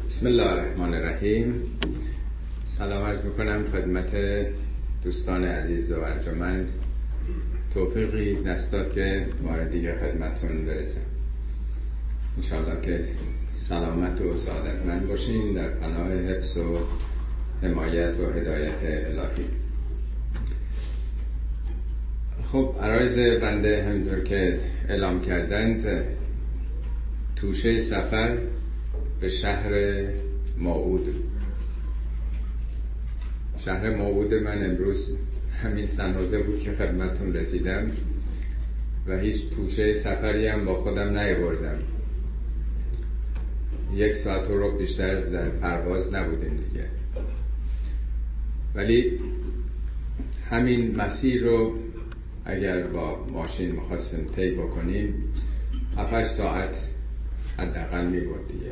بسم الله الرحمن الرحیم. سلام عرض میکنم خدمت دوستان عزیز و ارجمند. توفیقی دست داد که بار دیگه خدمتون برسم. انشاءالله که سلامت و سعادتمند باشین در پناه حفظ و حمایت و هدایت الهی. خب عرایض بنده همینطور که اعلام کردند، توشه سفر به شهر موعود. شهر موعود من امروز همین سنوزه بود که خدمتون رسیدم و هیچ توشه سفری هم با خودم نیاوردم. 1 ساعت رو بیشتر در پرواز نبودیم دیگه، ولی همین مسیر رو اگر با ماشین می‌خواستیم طی بکنیم 7-8 ساعت حداقل می‌برد دیگه.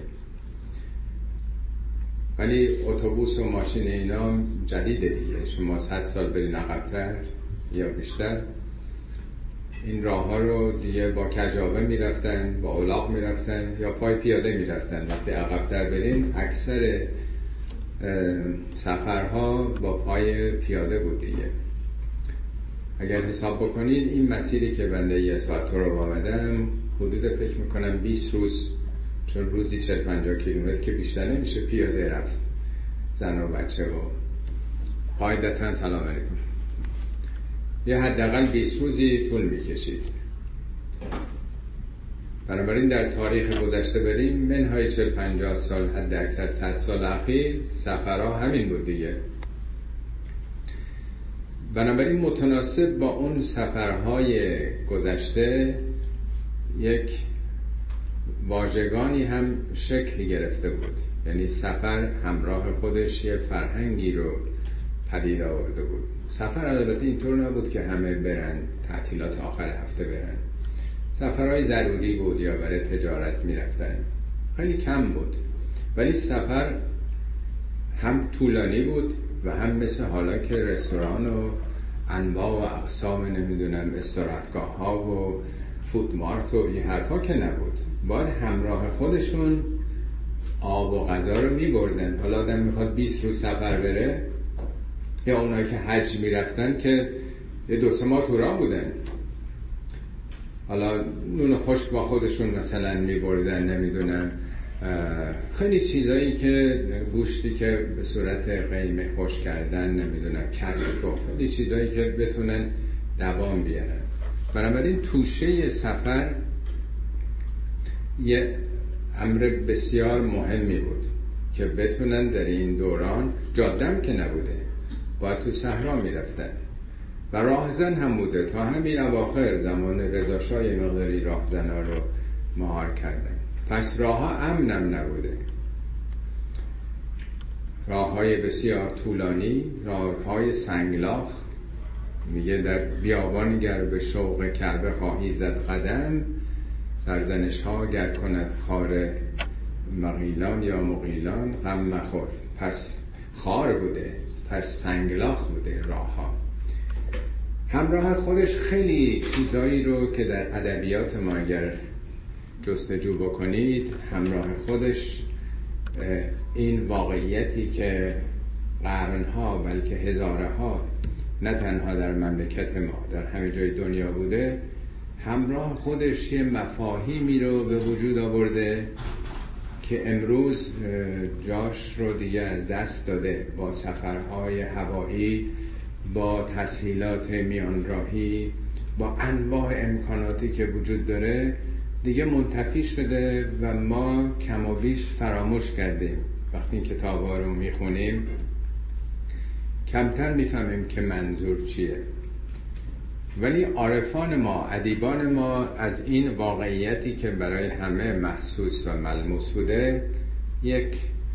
ولی اتوبوس و ماشین اینا جدیده دیگه، شما 100 سال برین عقب‌تر یا بیشتر این راه ها رو دیگه با کجاوه میرفتن، با الاغ میرفتن یا پای پیاده میرفتن. وقتی عقب‌تر برین اکثر سفرها با پای پیاده بود دیگه. اگر حساب بکنید این مسیری که بنده 1 ساعت رو آمدم حدود فکر میکنم 20 روز، چون روزی 40-50 کیلومتر که بیشتر نمیشه پیاده رفت، زن و بچه و قاعدتا سلام علیکم، یه حداقل 20 روزی طول میکشید. بنابراین در تاریخ گذشته بریم منهای 40-50 سال، حد اکثر 100 سال اخیر سفرها همین بود دیگه. بنابراین متناسب با اون سفرهای گذشته یک واژگانی هم شکل گرفته بود، یعنی سفر همراه خودش یه فرهنگی رو پدید آورده بود. سفر البته اینطور نبود که همه برن تعطیلات آخر هفته برن، سفرهای ضروری بود یا برای تجارت میرفتن، خیلی کم بود. ولی سفر هم طولانی بود و هم مثل حالا که رستوران و انواع و اقسام نمیدونم استراحتگاه ها و فود مارت و این حرفا که نبود. باید همراه خودشون آب و غذا رو میبردن. حالا آدم میخواد 20 روز سفر بره، یا اونایی که حج میرفتن که یه 2-3 ماه تو راه بودن، حالا نون خشک با خودشون مثلا میبردن، نمیدونم خیلی چیزایی که گوشتی که به صورت قیمه خوش کردن، نمیدونم کشک و خیلی چیزایی که بتونن دوام بیارن. بنابراین توشه سفر یه امر بسیار مهمی بود که بتونن در این دوران، جادم که نبوده، باید تو صحرا میرفتن و راهزن هم بوده. تا همین اواخر زمان رضا شاه یه مقداری راهزن‌ها رو مهار کردن. پس راه ها امنم نبوده، راه های بسیار طولانی، راه های سنگلاخ. میگه در بیابان گر به شوق کعبه خواهی زد قدم، سرزنش ها گر کند خار مغیلان یا مغیلان غم مخور. پس خار بوده، پس سنگلاخ بوده راه ها. همراه خودش خیلی چیزایی رو که در ادبیات ما اگر جستجو بکنید همراه خودش این واقعیتی که قرنها بلکه هزارها نه تنها در مملکت ما در همه جای دنیا بوده، همراه خودش یه مفاهیمی رو به وجود آورده که امروز جاش رو دیگه از دست داده. با سفرهای هوایی، با تسهیلات میان راهی، با انواع امکاناتی که وجود داره دیگه منتفی شده و ما کم و بیش فراموش کردیم. وقتی این کتاب‌ها رو میخونیم کمتر میفهمیم که منظور چیه. ولی عارفان ما، ادیبان ما از این واقعیتی که برای همه محسوس و ملموس بوده یک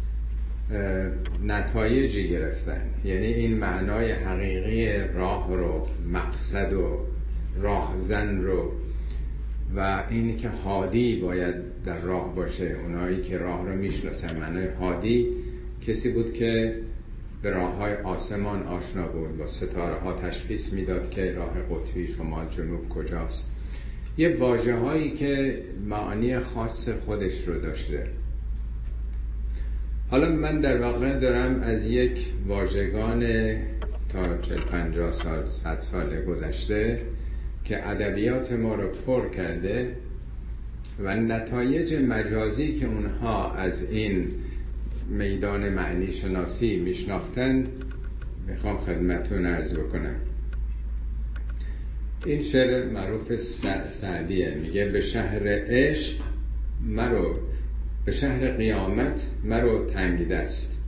نتایجی گرفتن. یعنی این معنای حقیقی راه رو، مقصد و راهزن رو و اینی که هادی باید در راه باشه. اونایی که راه رو میشناسن، معنای هادی کسی بود که به راه‌های آسمان آشنا بود، با ستاره ها تشخیص میداد که راه قطبی شمال جنوب کجاست. یه واژه‌هایی که معانی خاص خودش رو داشته. حالا من در واقع دارم از یک واژگان تا 40-50 سال 100 سال گذشته که ادبیات ما رو پر کرده و نتایج مجازی که اونها از این میدان معنی شناسی میشناختن میخوام خدمتتون عرض بکنم. این شعر معروف سعدیه، میگه به شهر عشق مرو، به شهر قیامت مرو تنگ دست.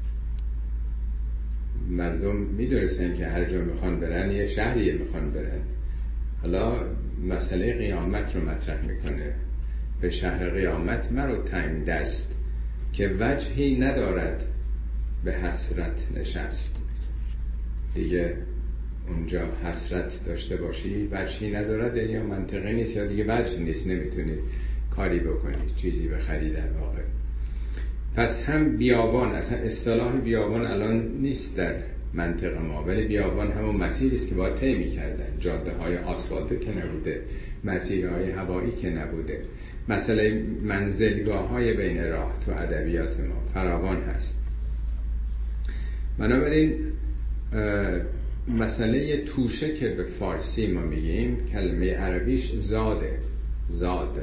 مردم میدونستن که هر جا میخوان برن یه شهریه میخوان برن. حالا مسئله قیامت رو مطرح میکنه، به شهر قیامت مرو تنگ دست که وجهی ندارد به حسرت نشست. دیگه اونجا حسرت داشته باشی وجهی ندارد، یعنی منطقی نیست یا دیگه وجه نیست، نمیتونی کاری بکنی، چیزی بخری در واقع. پس هم بیابان، اصلا اصطلاح بیابان الان نیست در منطق ما، ولی بیابان همون مسیری است که باید طی می‌کردن. جاده های آسفالته که نبوده، مسیرهای هوایی که نبوده. مسئله منزلگاه های بین راه تو ادبیات ما فراوان هست. بنابراین مسئله توشه که به فارسی ما میگیم کلمه عربیش زاده، زاد.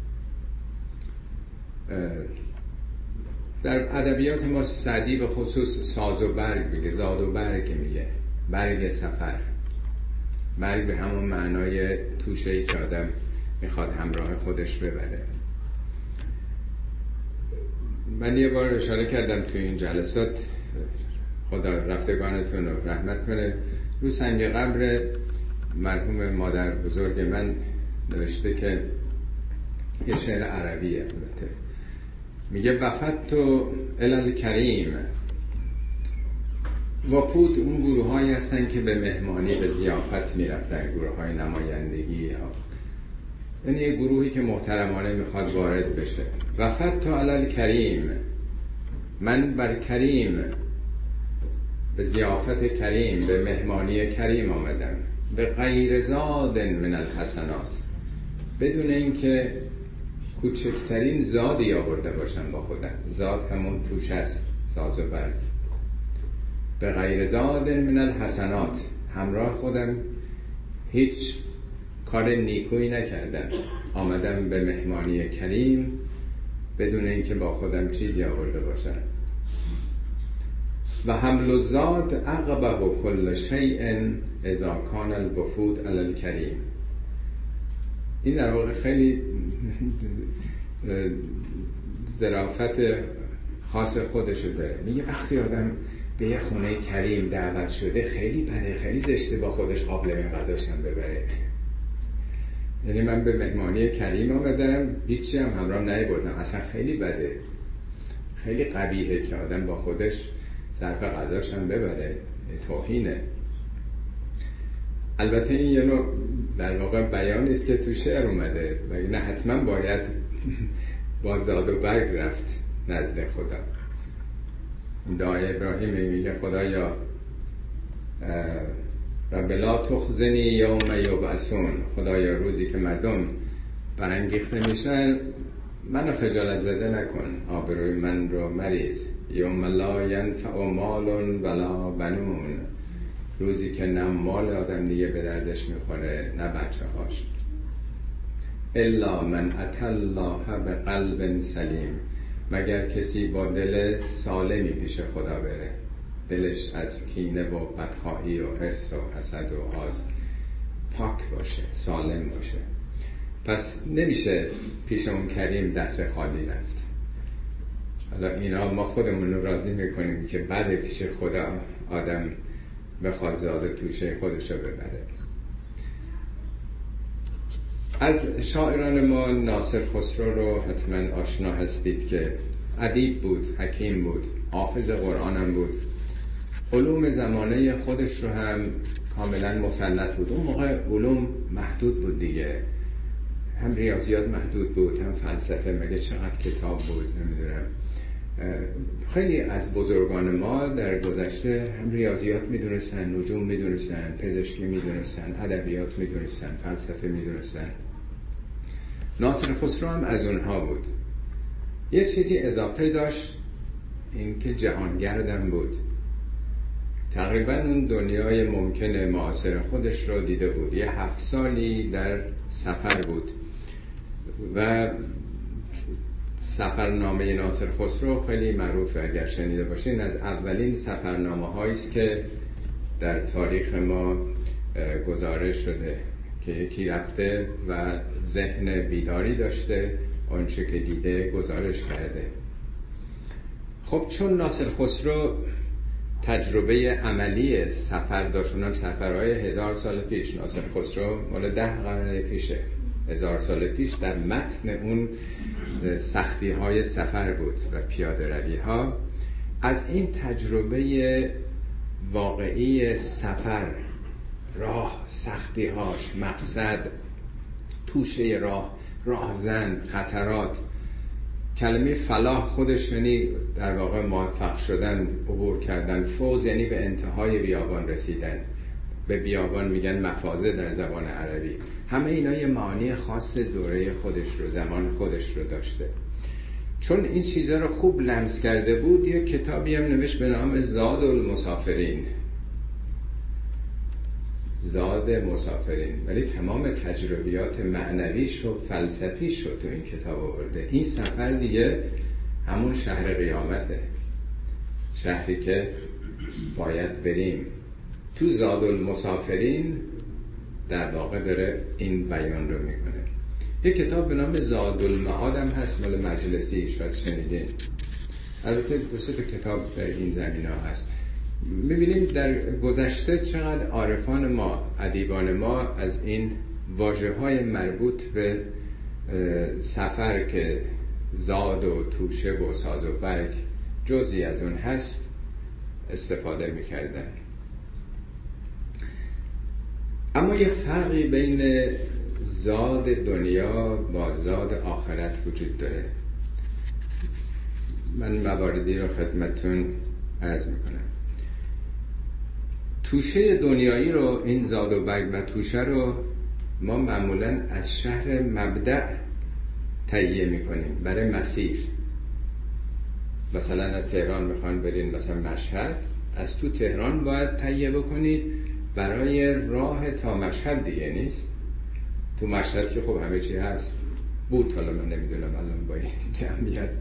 در ادبیات ما سعدی به خصوص ساز و برگ میگه، زاد و برگ میگه، برگ سفر. برگ به همون معنای توشه‌ای که آدم میخواد همراه خودش ببره. من یه بار اشاره کردم تو این جلسات، خدا رفتگانتون رو رحمت کنه، رو سنگ قبر مرحوم مادر بزرگ من نوشته که یه شعر عربیه البته، میگه وفدت الی کریم. وفود اون گروه هایی هستن که به مهمانی به ضیافت میرفتن، گروه های نمایندگی ها، یعنی یه گروهی که محترمانه میخواد وارد بشه. وفدت الی کریم، من بر کریم، به ضیافت کریم، به مهمانی کریم آمدم. به غیر زاد من الحسنات، بدون اینکه کوچکترین زادی آورده باشم با خودم. زاد همون توش است، ساز و برگ. به غیر زاد من الحسنات، همراه خودم هیچ کار نیکویی نکردم، آمدم به مهمانی کریم بدون اینکه با خودم چیزی آورده باشم. و حمل الزاد عقبه کل شیء اذا کان الوفود علی الکریم. این در واقع خیلی ظرافت خاص خودشو داره. میگه وقتی آدم به یه خونه کریم دعوت شده خیلی بده، خیلی زشته با خودش قابلمه غذاشم ببره. یعنی من به مهمانی کریم آمدم، هیچی هم همراهم نیاوردم، اصلا خیلی بده، خیلی قبیحه که آدم با خودش ظرف غذاشم ببره، توهینه. البته این یه نوع در واقع بیانی است که تو شعر اومده، ولی نه حتما باید با زاد و برگ رفت نزد خدا. دعای ابراهیم میگه خدایا رب لا تخزنی یوم یبعثون، خدایا روزی که مردم برانگیخته میشن منو خجالت زده نکن، آبروی من رو مریز. یوم لا ینفع مال ولا بنون، روزی که نه مال آدم دیگه به دردش میخوره نه بچه هاش. الا من اتى الله بقلب سلیم، مگر کسی با دل سالمی پیش خدا بره، دلش از کینه و بدخواهی و حرص و حسد و آز پاک باشه، سالم باشه. پس نمیشه پیش اون کریم دست خالی رفت. حالا اینا ما خودمون رو راضی میکنیم که بعد پیش خدا آدم بخواد زاد توشه خودشو ببره. از شاعران ما ناصر خسرو رو حتما آشنا هستید که ادیب بود، حکیم بود، حافظ قرآن هم بود، علوم زمانه خودش رو هم کاملا مسلط بود. اون موقع علوم محدود بود دیگه، هم ریاضیات محدود بود، هم فلسفه، مگه چقدر کتاب بود نمیدونم. خیلی از بزرگان ما در گذشته هم ریاضیات میدونستن، نجوم میدونستن، پزشکی میدونستن، ادبیات میدونستن، فلسفه میدونستن. ناصر خسرو هم از اونها بود. یه چیزی اضافه داشت این که جهانگردم بود، تقریبا اون دنیای ممکن معاصر خودش رو دیده بود. یه 7 سالی در سفر بود و سفرنامه ناصر خسرو خیلی معروفه، اگر شنیده باشین. از اولین سفرنامه هایی است که در تاریخ ما گزارش شده که یکی رفته و ذهن بیداری داشته، آنچه که دیده گزارش کرده. خب چون ناصر خسرو تجربه عملی سفر داشت، اونم سفرهای 1000 سال پیش، ناصر خسرو مال 10 قرن پیشه، 1000 سال پیش در متن اون سختی های سفر بود و پیاده روی ها. از این تجربه واقعی سفر، راه، سختی هاش، مقصد، توشه راه، راهزن، خطرات، کلمه فلاح خودش یعنی در واقع موفق شدن، عبور کردن. فوز یعنی به انتهای بیابان رسیدن. به بیابان میگن مفازه در زبان عربی. همه اینا یه معانی خاص دوره خودش رو، زمان خودش رو داشته. چون این چیزا رو خوب لمس کرده بود، یه کتابی هم نوشت به نام زاد المسافرین. زاد مسافرین، ولی تمام تجربیات معنویش و فلسفیش رو تو این کتاب آورده. این سفر دیگه همون شهر قیامته، شهری که باید بریم. تو زاد المسافرین در واقع داره این بیان رو میکنه. یک کتاب به نام زاد المعاد هم هست، مال مجلسی، شاید شنیدین. البته 2-3 تا کتاب در این زمینه هست. میبینیم در گذشته چقدر عارفان ما، ادیبان ما از این واژه‌های مربوط به سفر که زاد و توشه و ساز و برگ جزئی از اون هست استفاده میکردن. اما یه فرقی بین زاد دنیا با زاد آخرت وجود داره. من مواردی رو خدمتتون عرض میکنم. توشه دنیایی رو، این زاد و برگ و توشه رو ما معمولاً از شهر مبدأ تهیه میکنیم برای مسیر. مثلا از تهران میخوان برین مثلا مشهد، از تو تهران باید تهیه بکنید برای راه تا مشهد دیگه نیست. تو مشهد که خب همه چی هست بود، حالا من نمیدونم الان با این جمعیت.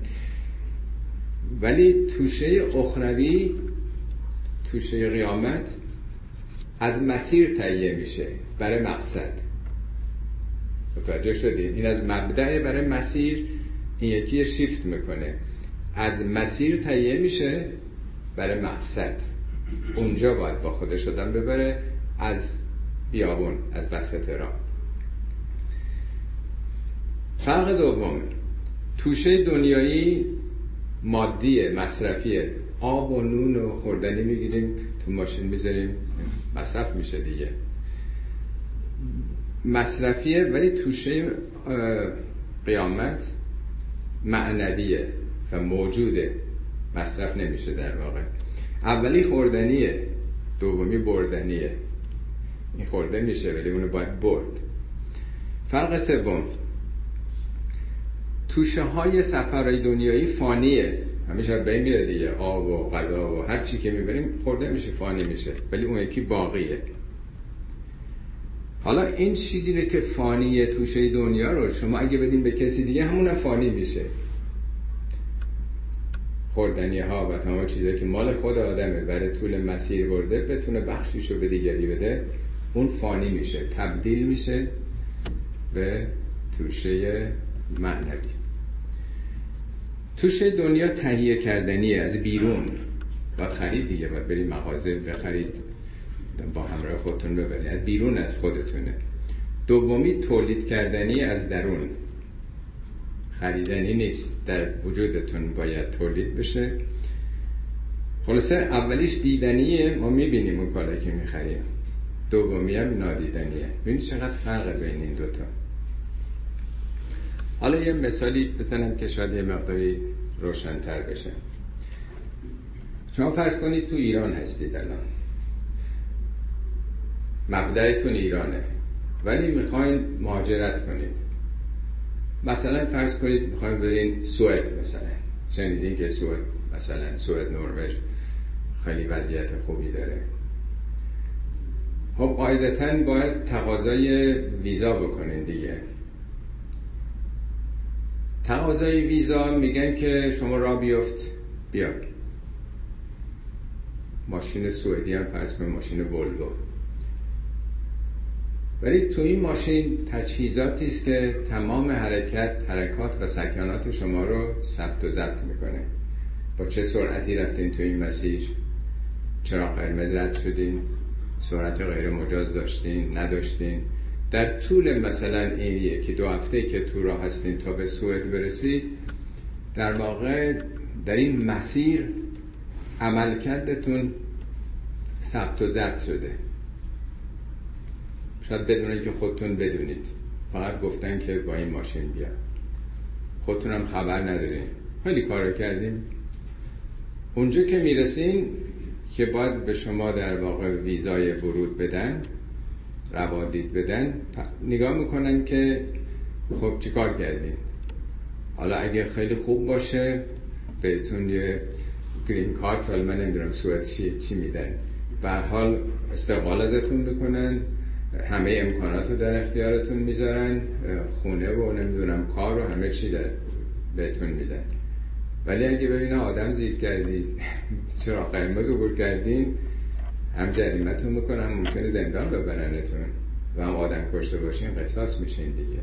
ولی توشه اخروی، توشه قیامت از مسیر تهیه میشه برای مقصد. متوجه شدید؟ این از مبدأ برای مسیر، این یکی شیفت میکنه، از مسیر تهیه میشه برای مقصد. اونجا باید با خودش آدم ببره از بیابون، از وسط راه. فرق دوم، توشه دنیایی مادیه، مصرفیه. آب و نون و خوردنی میگیریم تو ماشین میذاریم، مصرف میشه دیگه، مصرفیه. ولی توشه قیامت معنویه و موجوده، مصرف نمیشه در واقع. اولی خوردنیه، دومی بردنیه. این خورده میشه ولی اونو باید برد. فرق سوم، توشه های سفرهای دنیایی فانیه، همیشه بین میره دیگه. آب و غذا و هر چی که میبریم خورده میشه، فانی میشه، ولی اون یکی باقیه. حالا این چیزی رو که فانیه، توشه دنیا رو شما اگه بدین به کسی دیگه، همونم فانی میشه. خوردنی ها و تمام چیزایی که مال خود آدمه برای طول مسیر برده، بتونه بخشیشو به دیگری بده، اون فانی میشه، تبدیل میشه به توشه معنوی. توشه دنیا تهیه کردنیه، از بیرون باید خرید دیگه، باید برید مغازه بخرید، با همراه خودتون ببرید، از بیرون از خودتونه. دومی تولید کردنی، از درون، خریدنی نیست، در وجودتون باید تولید بشه. خلاصه اولیش دیدنیه، ما میبینیم اون کالایی که میخریم. دومی هم نادیدنیه. ببینید چقدر فرق بین این دوتا. حالا یه مثالی بزنم که شاید یه مقداری روشن‌تر بشه. شما فرض کنید تو ایران هستید الان، مبدأتون ایرانه، ولی میخواین مهاجرت کنید. مثلا فرض کنید میخواین برین سوئد، مثلا شنیدین که سوئد مثلا سوئد، نروژ خیلی وضعیت خوبی داره. خب قاعدتاً باید تقاضای ویزا بکنین دیگه. تقاضای ویزا میگن که شما راه بیفت بیا. ماشین سوئدی هم فرض کنید ماشین ولوو، ولی تو این ماشین تجهیزاتی است که تمام حرکات و سکنات شما رو ثبت و ضبط میکنه. با چه سرعتی رفتین تو این مسیر، چراغ قرمز رد شدین، سرعت غیر مجاز داشتین نداشتین، در طول مثلا این یکی دو هفته که تو راه هستین تا به سوئد برسید، در واقع در این مسیر عملکردتون ثبت و ضبط شده. شاید بدون اینکه خودتون بدونید، فقط گفتن که با این ماشین بیا، خودتون هم خبر ندارین. خیلی کار کردیم. اونجا که میرسین که باید به شما در واقع ویزای ورود بدن، روادید بدن، نگاه میکنن که خب چی کار کردین. حالا اگه خیلی خوب باشه بهتون یه گرین کارت، حالا من نمیدونم سوئد چی میدن، به هر حال استقبال ازتون میکنن، همه امکانات رو در اختیارتون میذارن، خونه و نمیدونم کار رو همه چی بهتون میدن. ولی اگه ببینه آدم زیر کردید، چرا قرمز عبور کردین، هم جریمتون میکنن، هم ممکنه زندان ببرنتون و هم آدم کشته باشین قصاص میشین دیگه.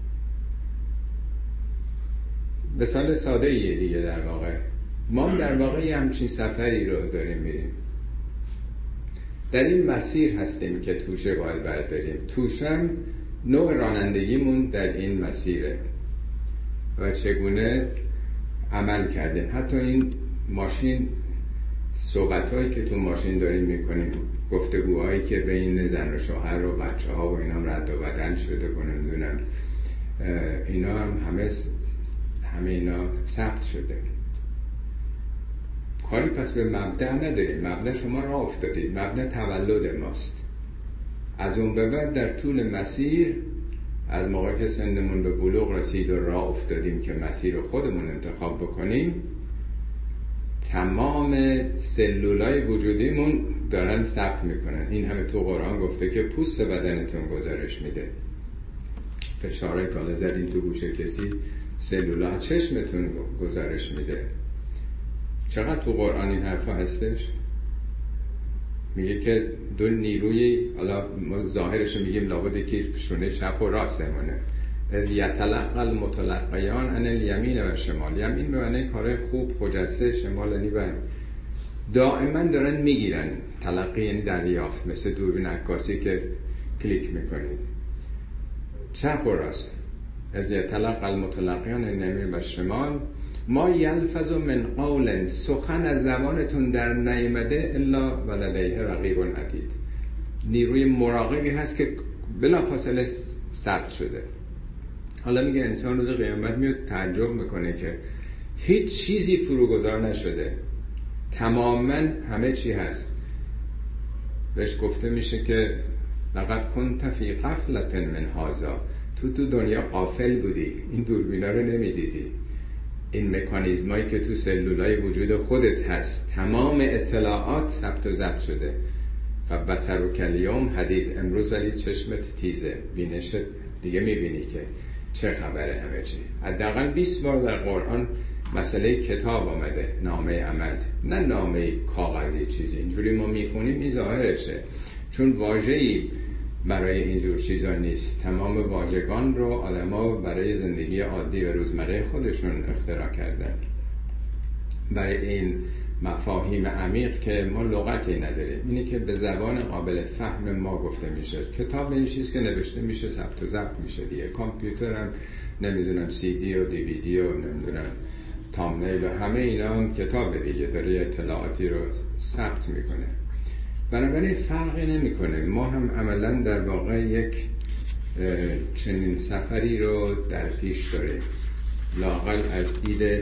مثال ساده ایه دیگه. در واقع ما در واقع یه همچین سفری رو داریم میریم، در این مسیر هستیم که توشه باید برداریم. توشم نوع رانندگیمون در این مسیره و چگونه عمل کردیم. حتی این ماشین، صحبت‌هایی که تو ماشین داریم میکنیم، گفتگوهایی که بین زن و شوهر و بچه ها و اینا هم رد و بدل شده کنم دونم، اینا هم همه اینا ثبت شده. کاری پس به مبدأ نداریم. مبدأ شما راه افتادید، مبدأ تولد ماست. از اون به بعد در طول مسیر، از موقع که سنمون به بلوغ رسید و راه افتادیم که مسیر رو خودمون انتخاب بکنیم، تمام سلولای وجودیمون دارن ثبت میکنن. این همه تو قرآن گفته که پوست بدنتون گزارش میده. فشارهای کالا زدین تو گوش کسی، سلولا چشمتون گزارش میده. چقدر تو قرآن این حرفا هستش؟ میگه که دو نیروی، حالا ما ظاهرش میگیم لابد که شونه چپ و راست همونه، از یتلقى المتلقیان عن الیمین و شمال. یمین به معنی کارهای خوب خجسته، شمال یعنی دائما دارن میگیرن. تلقی یعنی دریافت، مثل دوربین عکاسی که کلیک میکنید. چپ و راست، از یتلقى المتلقیان عن الیمین و شمال. ما یلفظ من قول، سخن از زبانتون در نیامده الا ولدیه رقیب عتید. نیروی مراقبی هست که بلافاصله ثبت شده. حالا میگه انسان روز قیامت میاد تعجب میکنه که هیچ چیزی فروگذار نشده، تماما همه چی هست. بهش گفته میشه که لقد كنت فی غفلة من هذا، تو دنیا غافل بودی، این دوربینا رو نمیدیدی. این مکانیزمایی که تو سلولای وجود خودت هست، تمام اطلاعات ثبت و ضبط شده. فبصرک الیوم حدید، امروز ولی چشمت تیزه، بینشت دیگه میبینی که چه خبره همه چی. حداقل 20 بار در قرآن مسئله کتاب آمده، نامه عمل، نه نامه کاغذی چیزی. اینجوری ما میخونیم این ظاهرشه، چون واژه‌ای برای اینجور چیزا نیست. تمام واژگان رو آدم‌ها برای زندگی عادی و روزمره خودشون اختراع کردن. برای این مفاهیم عمیق که ما لغتی نداریم، اینی که به زبان قابل فهم ما گفته میشه. کتاب این چیز که نوشته میشه ثبت و ضبط میشه دیگه. کامپیوتر هم نمیدونم سی دی و دی وی دی و نمیدونم تامنیل و همه اینا هم کتاب دیگه، داره اطلاعاتی رو ثبت میکنه. بنابراین فرقی نمیکنه. ما هم عملا در واقع یک چنین سفری رو در پیش داریم، لااقل از دید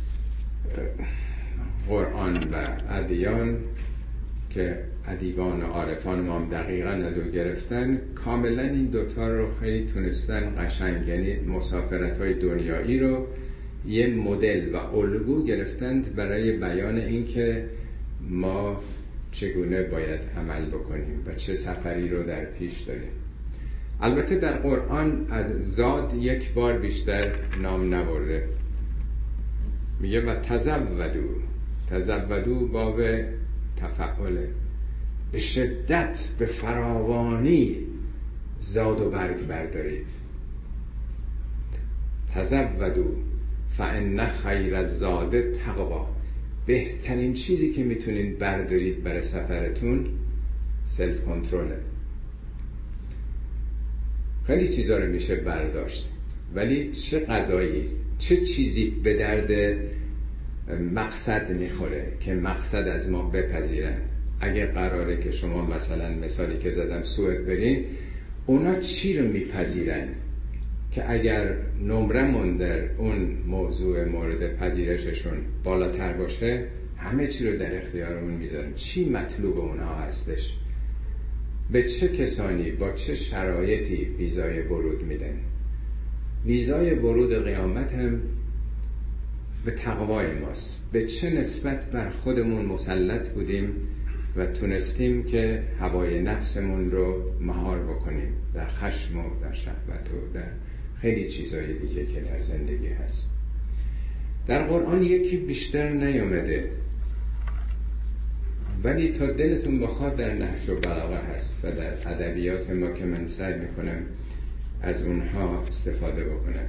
قرآن و ادیان که ادیبان و عارفان ما هم دقیقا از او گرفتن. کاملا این دوتا رو خیلی تونستن قشنگ، یعنی مسافرت های دنیایی رو یه مدل و الگو گرفتند برای بیان اینکه ما چگونه باید عمل بکنیم و چه سفری رو در پیش داریم. البته در قرآن از زاد یک بار بیشتر نام نبرده. میگه و تزودو باب تفعله، به شدت به فراوانی زاد و برگ بردارید. تزودو فان خیر الزاد تقوا، بهترین چیزی که میتونید بردارید برای سفرتون سلف کنترله. خیلی چیزا رو میشه برداشت، ولی چه غذایی، چه چیزی به درد مقصد میخوره که مقصد از ما بپذیرن. اگه قراره که شما مثلا مثالی که زدم سوئد برین، اونا چی رو میپذیرن که اگر نمرمون در اون موضوع مورد پذیرششون بالاتر باشه همه چی رو در اختیارمون میذارن. چی مطلوب اونها هستش، به چه کسانی با چه شرایطی ویزای ورود میدن. ویزای ورود قیامت هم به تقوای ماست، به چه نسبت بر خودمون مسلط بودیم و تونستیم که هوای نفسمون رو مهار بکنیم در خشم و در شهوت و در خیلی چیزای دیگه که در زندگی هست. در قرآن یکی بیشتر نیومده، ولی تا دلتون بخواد در نهج و بلاغه هست و در ادبیات ما که من سعی میکنم از اونها استفاده بکنم.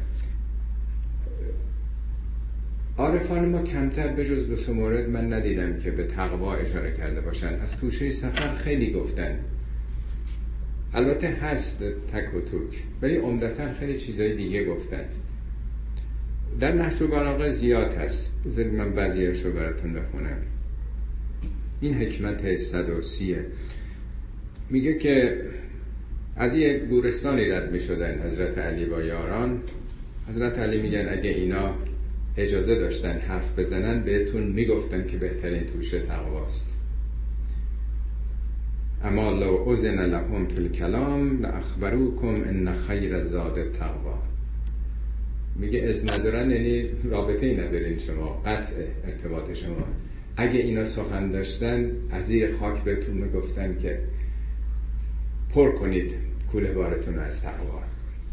عارفان ما کمتر به جز 2 مورد من ندیدم که به تقوا اشاره کرده باشن. از توشه سفر خیلی گفتن، البته هست تک و توک، ولی عمدتاً خیلی چیزای دیگه گفتن. در نهج و بلاغه زیاد هست. بذارید من بعضیاشو براتون بخونم. این حکمت 130 میگه که از یک گورستانی رد میشدن حضرت علی با یاران. حضرت علی میگن اگه اینا اجازه داشتن حرف بزنن بهتون میگفتن که بهترین توشه تقواست. اما لو اذن لهم فی الکلام لاخبروکم ان خیر الزاد تقوا. میگه اذن ندارن یعنی رابطه ای ندارین شما، قطع ارتباط شما. اگه اینا سخن داشتن از زیر خاک بهتون میگفتن که پر کنید کوله بارتون از تقوا.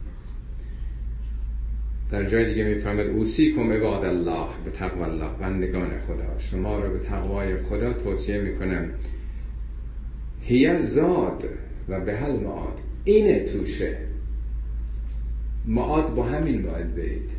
در جای دیگه میفرماد اوصیکم عباد الله به تقوا الله، بندگان خدا شما رو به تقوای خدا توصیه میکنم. هی زاد و به هل معاد، اینه توشه، معاد با همین باید برید.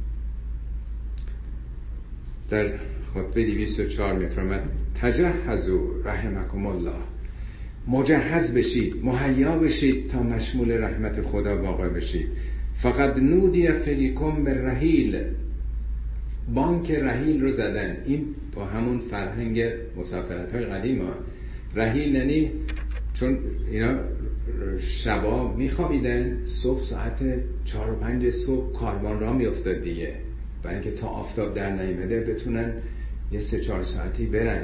در خطبه 204 میفرماد تجهزوا رحمکم الله، مجهز بشید، مهیا بشید تا مشمول رحمت خدا واقع بشید. فقط نودی فیکم به رحیل، بانک رحیل رو زدن. این با همون فرهنگ مسافرت های قدیم ها. رحیل یعنی چون اینا شبا میخوابیدن، صبح ساعت 4 و 5 صبح کاروان را میافتاد دیگه، برای اینکه تا آفتاب در نیامده بتونن یه 3-4 ساعتی برن.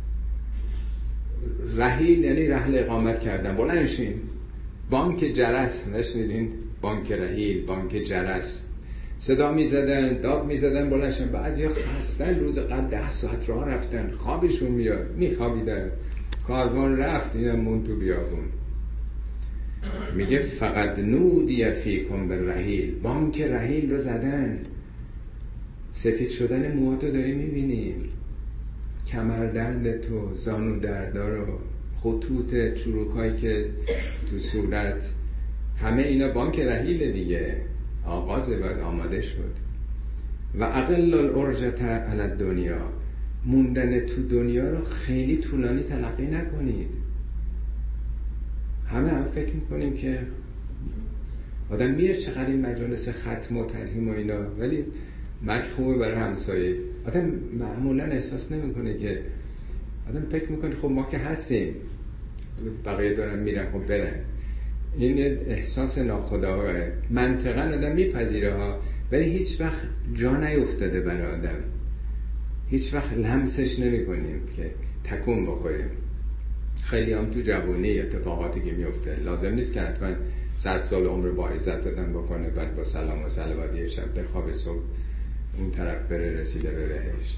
رحیل یعنی رحل اقامت کردن. بلند شین، بانک جرس، نشنیدین؟ بانک رحیل، بانک جرس. صدا میزدن، داد میزدن، بلند شن. بعضیا خستن، روز قبل 10 ساعت راه رفتن، خوابشون میاد، میخوابیدن، کاروان رفت، اینم مون تو بیابون. میگه فقط نودی فیکم به رحیل، بانک رحیل رو زدن. سفید شدن موهاتو داری میبینی، کمر درد تو، زانو دردارو، خطوط چروکایی که تو صورت، همه اینا بانک رحیل دیگه. آغازه، باید آماده شد. و اقل الارجت علی الدنیا، موندن تو دنیا رو خیلی طولانی تلقی نکنید. همه فکر میکنیم که آدم میره چقدر این مجالس ختم و ترحیم و اینا، ولی مرگ خوبه برای همسایه. آدم معمولا احساس نمیکنه که، آدم فکر میکنه خب ما که هستیم، بقیه دارن میرن، خب برن. این احساس ناخودآگاه منطقاً آدم میپذیره ها، ولی هیچ وقت جا نیفتاده برای آدم، هیچ وقت لمسش نمی کنیم که تکون بخوریم. خیلی هم تو جوانی اتفاقاتی که میفته، لازم نیست که حتما 100 سال عمر با عزت آدم بکنه، بعد با سلام و صلوات یه شب بخواب، صبح اون طرف بره رسیده به بهشت.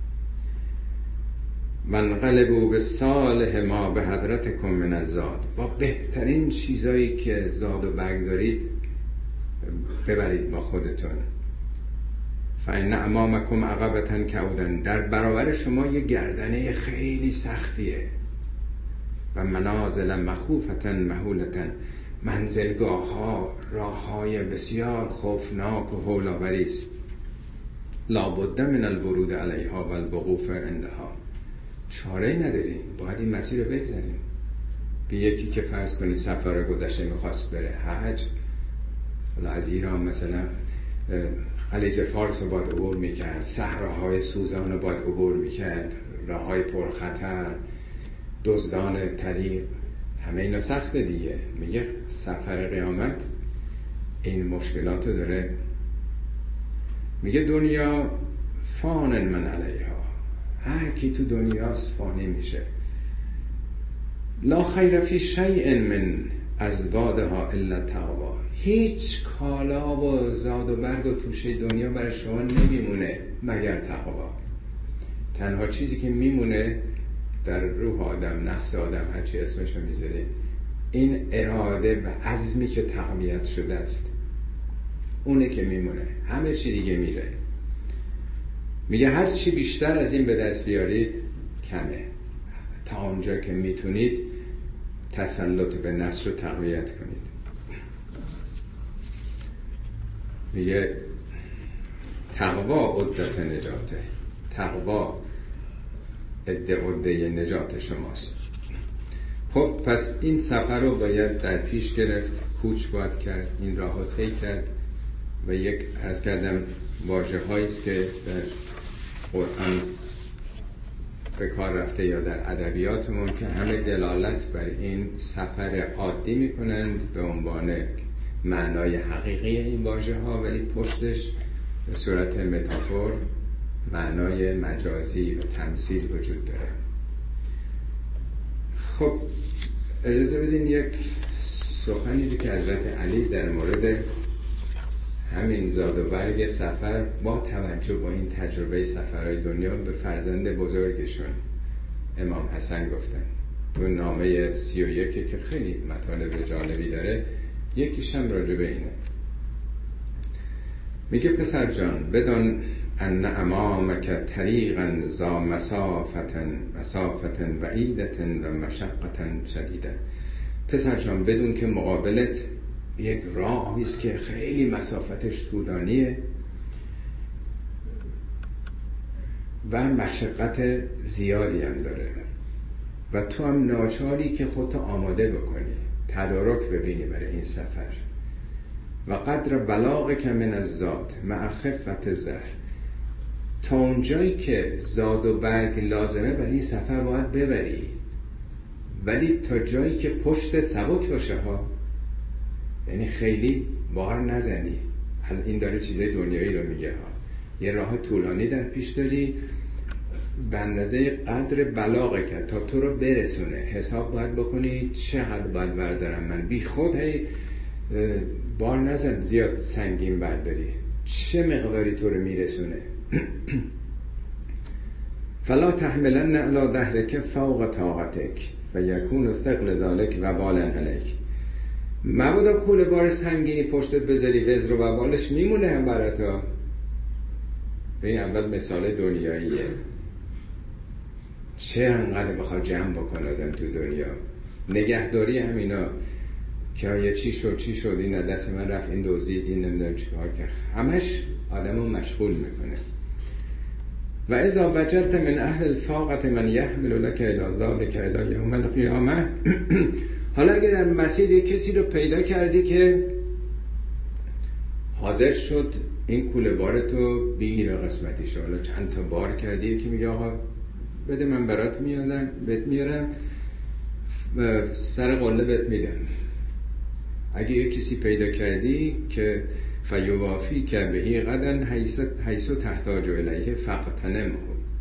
منقلبوا به صالح ما به حضرتکم من الزاد، با بهترین چیزایی که زاد و برگ دارید ببرید با خودتون. فإن امامکم عقبة کعودن، در برابر شما یه گردنه خیلی سختیه. و منازل مخوفة مهولة، منزلگاه ها، راه های بسیار خوفناک و هول‌آوری است. لابد من الورود علیها و الوقوف عندها، چاره‌ای نداریم، باید این مسیر رو بگذاریم. به یکی که فرض کنید سفر گذشته میخواست بره حج، حالا از ایران مثلا خلیج فارس رو باید عبور میکرد، صحراهای سوزان رو باید عبور میکرد، راههای پرخطر، دزدان طریق، همه اینا سخته دیگه. میگه سفر قیامت این مشکلات رو داره. میگه دنیا فان من علیها، هر کی تو دنیاست فانی میشه. لا خیر فی شیء من ازوادها الا تقوا، هیچ کالا و زاد و برگ و توشه دنیا برای شما نمیمونه مگر تقوا. تنها چیزی که میمونه در روح آدم، نفس آدم، هرچی اسمش رو میذارید، این اراده و عزمی که تقویت شده است، اونه که میمونه، همه چی دیگه میره. میگه هر چی بیشتر از این به دست بیارید کمه. تا اونجا که میتونید تسلط به نفس رو تقویت کنید. میگه تقوا عدت نجاته، تقوا عده نجات شماست. خب پس این سفر رو باید در پیش گرفت، کوچ باید کرد، این راه رو طی کرد و یک از کردم واژه هاییست که در قرآن به کار رفته یا در ادبیاتمون که همه دلالت بر این سفر عادی میکنند به عنوان معنای حقیقی این واژه ها، ولی پشتش به صورت متافور معنای مجازی و تمثیل وجود داره. خب اجازه بدین یک سخنی که حضرت علی در مورد همین زاد و برگ سفر با توجه با این تجربه سفرهای دنیا به فرزند بزرگشون امام حسن گفتن تو نامه 31 که خیلی مطالب جالبی داره. یکیش هم راجع به اینه. میگه پسر جان بدان ان امامک طریقا ذا مسافة بعیدة و مشقة شدیده. پسر جان بدون که مقابلت یک راهی است که خیلی مسافتش طولانیه و مشقت زیادی هم داره و تو هم ناچاری که خودتو آماده بکنی، تدارک ببینی برای این سفر. و قدر بلاغک من الزاد مع خفة زهر، تا اونجایی که زاد و برگ لازمه برای این سفر باید ببری، ولی تا جایی که پشتت سبک باشه ها، یعنی خیلی بار نزنی. این داره چیزای دنیایی رو میگه ها. یه راه طولانی در پیش داری به اندازه قدر بلاغه که تا تو رو برسونه. حساب باید بکنی چقدر باید بردارم من، بی خود هی بار نزن زیاد سنگین برداری، چه مقداری تو رو میرسونه. فلا تحملن علی ظهرک فوق طاقتک فیکون ثقل ذلک وبالا علیک. مبادا کوله بار سنگینی پشتت بذاری، وزر و وبالش میمونه هم برات. این اول مثال دنیاییه. چه انقدر بخواد جمع بکنه آدم تو دنیا، نگهداری همینا که آیا چی شد این دست من رفت، این دزدید، این نمیدونم چیکار کرد، همش آدمو مشغول میکنه. و اذا وجدت من اهل الفاقه من يحمل لك الى ذلك الى يوم القیامه. حالا اگه در مسیر کسی رو پیدا کردی که حاضر شد این کوله بارتو بگیره قسمتیشو، حالا چند تا بار کردی که میگه آقا بده من برات بهت میارم سر قله بهت میدم. اگه یک کسی پیدا کردی که فیوافی که بهی قدن حیث تحتاج الیه فقطنم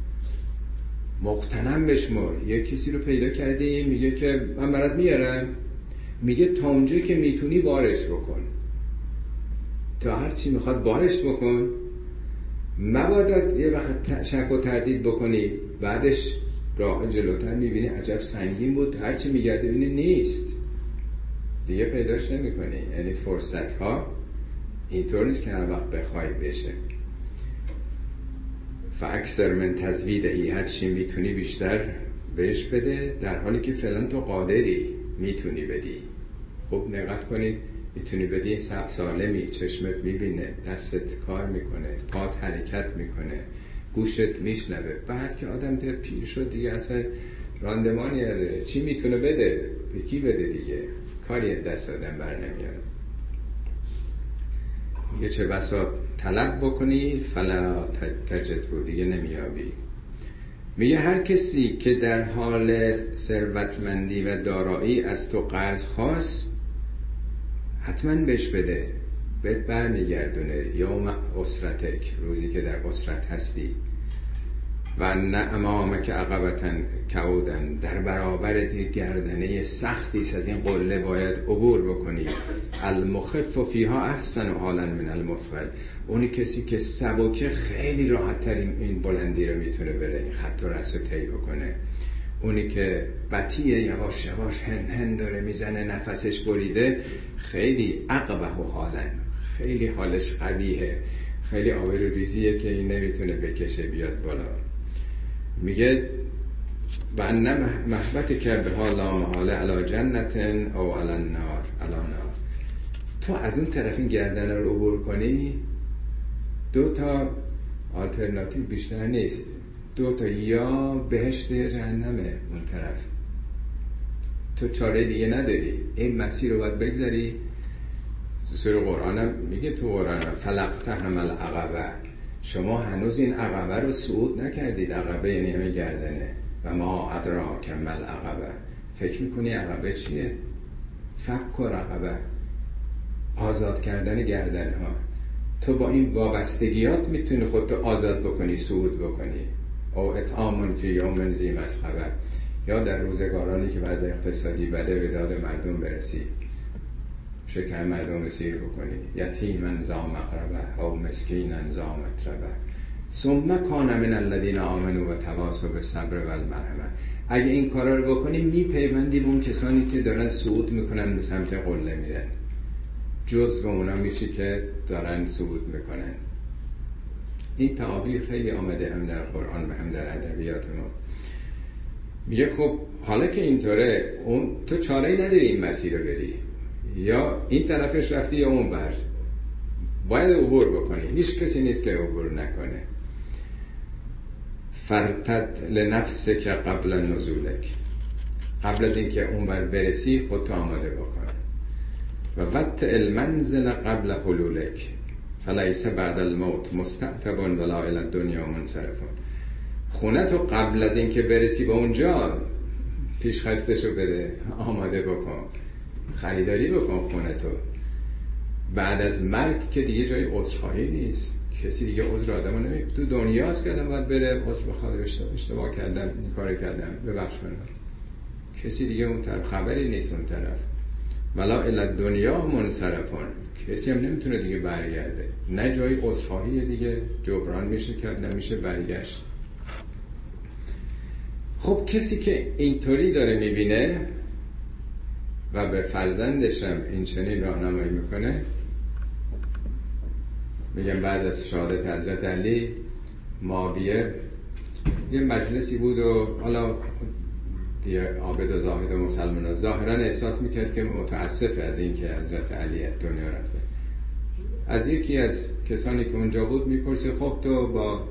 مقتنم بشمر. یک کسی رو پیدا کردی میگه که من برات میارم، میگه تا اونجا که میتونی بارش بکن، تا هر چی میخواد بارش بکن، مبادا یه وقت شک و تردید بکنی، بعدش راه جلوتر میبینی عجب سنگین بود، هرچی میگرده ببینی نیست دیگه، پیداش نمیکنی. یعنی فرصت ها اینطور نیست که هر وقت بخوای بشه. فاکثر من تزوید ای، هر چی میتونی بیشتر بهش بده، در حالی که فعلا تو قادری میتونی بدی. خوب دقت کنید، میتونی بدی، سالمی، چشمت میبینه، دستت کار میکنه، پات حرکت میکنه، گوشت میشنوه. بعد که آدم پیر شد دیگه اصلا راندمانی نداره، چی میتونه بده به کی بده دیگه، کاری دست آدم بر نمیاد. یه چه بسا طلب بکنی فلا تجدو، دیگه نمیابی. میگه هر کسی که در حال ثروتمندی و دارایی از تو قرض خواست، حتما بهش بده، بهت برمیگردونه. یوم اسرتک، روزی که در اسرت هستی. و نه امامک عقبتن کودن، در برابرت گردنه سختی از این قله باید عبور بکنی. المخف فیها احسن حالا من المثقل، اونی کسی که سبکه خیلی راحت تر این بلندی رو میتونه بره، این خط و رس رو طی بکنه. اونی که بطیه، یواش یواش هن هن داره میزنه، نفسش بریده، خیلی عقبه و حالا، خیلی حالش قبیحه، خیلی آبرو ریزیه که این نمیتونه بکشه بیاد بالا. میگه و ان محبت که به حال محاله علی جنتن او علی النار، علی نار. تو از اون طرف این گردن رو عبور کنی، دو تا آلترناتیو بیشتر نیست، دو تا، یا بهشت یا جهنمه اون طرف، تو چاره دیگه نداری، این مسیر رو باید بگذاری. سوره قرآن هم میگه، تو قرآن فلقتهم العقبه، شما هنوز این عقبه رو صعود نکردید. عقبه یعنی همین گردنه. و ما ادراک ما العقبه، فکر میکنی عقبه چیه؟ فک و رقبه، آزاد کردن گردن ها. تو با این وابستگیات میتونی خودتو آزاد بکنی، صعود بکنی. او اطعام فی یوم ذی مسغبه، یا در روزگارانی که وضع اقتصادی بده به داد مردم برسی، شکم مردم رو سیر بکنی. یتیمن ذا مقربه او مسکینن ذا متربه ثم کان من الذین آمنوا و تواصوا بالصبر والمرحمه. اگه این کارا رو بکنی میپیوندی به اون کسانی که دارن صعود میکنن به سمت قله میرن، جزو اونا میشی که دارن صعود میکنن. این تعابیر خیلی آمده هم در قرآن و هم در ادبیات ما. میگه خب حالا که اینطوره، اون تو چاره‌ای نداری این مسیر رو بری، یا این طرفش رفتی یا اون بر، باید عبور بکنی، هیچ کسی نیست که عبور نکنه. فرتد لنفسک قبل نزولک، قبل از اینکه اون بر برسی خودتو آماده بکن. و وطع المنزل قبل حلولک فلیس بعد الموت مستعتب ولا الی الدنیا منصرف. خونه تو قبل از اینکه برسی به اونجا پیش خستشو بده، آماده بکن، خریداری بکن خونه تو. بعد از مرگ که دیگه جای عذرخواهی نیست، کسی دیگه عذر آدمو نمیگه. تو دنیاست که آدم باید بره عذر بخواد، اشتباه کردم، این کارو کردم، ببخش من. کسی دیگه اون طرف خبری نیست اون طرف. ولا الی الدنیا منصرفون، کسی هم نمیتونه دیگه برگرده، نه جای عذرخواهی دیگه جبران میشه کرد، نمیشه برگشت. خب کسی که اینطوری داره میبینه و به فرزندش هم این چنین راهنمایی میکنه، میگم بعد از شهادت حضرت علی، معاویه یه مجلسی بود و حالا دیگه عابد و زاهد و مسلمان و ظاهرا احساس میکرد که متاسفه از این که حضرت علی دنیا رفته. از یکی از کسانی که اونجا بود میپرسه خب تو با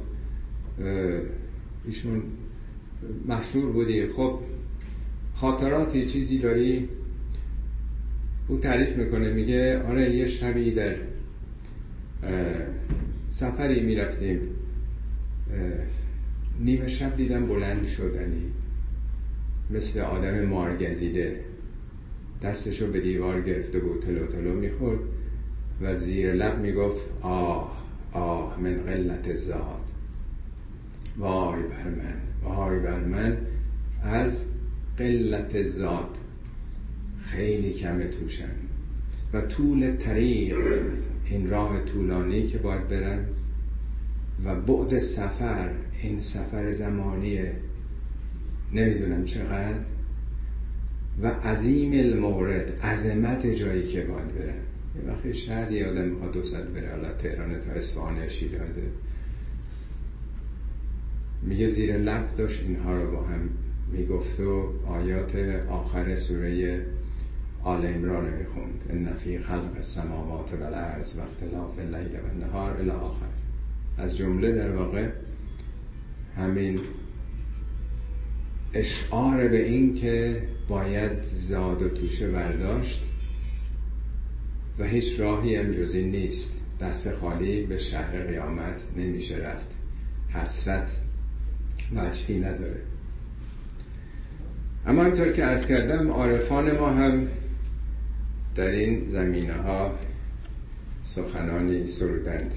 ایشون مشهور بودی، خب خاطراتی چیزی داری؟ او تعریف میکنه، میگه آره یه شبی در سفری میرفتیم، نیمه شب دیدم بلند شد علی، مثل آدم مارگزیده، دستشو به دیوار گرفته بود، تلو تلو میخورد و زیر لب میگفت آه آه من قلت الزاد، وای بر من، وای بر من از قلت زاد، خیلی کمه توشم و طول طریق، این راه طولانی که باید برم. و بعد سفر، این سفر زمانیه نمیدونم چقدر، و عظیم المورد، عظمت جایی که باید برن. یه وقتی شهر یه آدم میخواد 2 ساعت بره، حالا تهران تا اصفهان شیرازه، میگه زیر لب داشت اینها رو با هم میگفت و آیات آخر سوره آل عمران میخوند، ان فی خلق السماوات و الارض و اختلاف اللیل و النهار الی آخر. از جمله در واقع همین اشعار به این که باید زاد و توشه برداشت و هیچ راهی هم جز این نیست، دست خالی به شهر قیامت نمیشه رفت، حسرت وجهی نداره. اما همطور که عرض کردم عارفان ما هم در این زمینه ها سخنانی سرودند.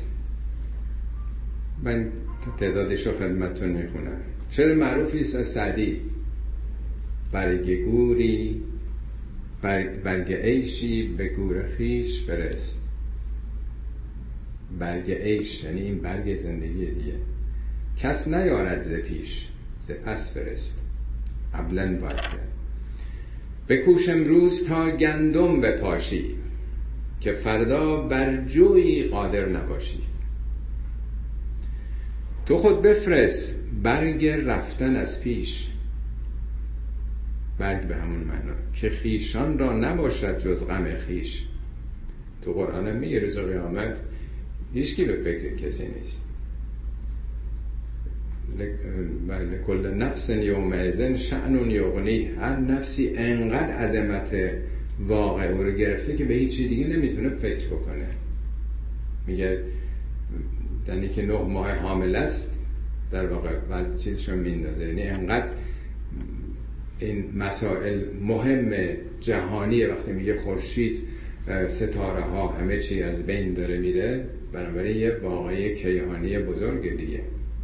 من تعدادش رو خدمتتون میخونم. شعر معروفی است از سعدی: برگ گوری برگ عیشی به گور خیش فرست. برگ عیش یعنی این برگ زندگی دیگه، کس نیارد ز پیش، ز پس فرست. قبلا باید بکوش امروز تا گندم بپاشی، که فردا بر جویی قادر نباشی. تو خود بفرست برگ رفتن از پیش، برگ به همون معنا که خیشان را نباشد جز غم خیش. تو قرآن میگه روز قیامت هیچ کی به فکر کسی نیست. لکل نفس یومئذ شأن یغنی، هر نفسی انقدر عظمت واقع او رو گرفته که به هیچ چیز دیگه نمیتونه فکر بکنه. میگه دنی که 9 ماه حامل است در واقع بعد چیزشو میندازه، یعنی انقدر این مسائل مهم جهانیه. وقتی میگه خورشید، ستاره ها، همه چی از بین داره میره، بنابراین یه واقعی کیهانی بزرگ دیگه.